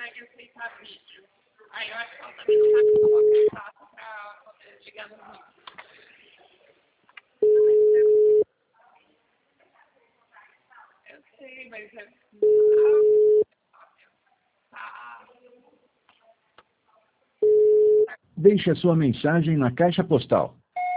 consegue aceitar vídeo. Aí eu acho que ela também não sabe colocar contato para poder ligar no vídeo. Eu sei, mas é... Deixe a sua mensagem na caixa postal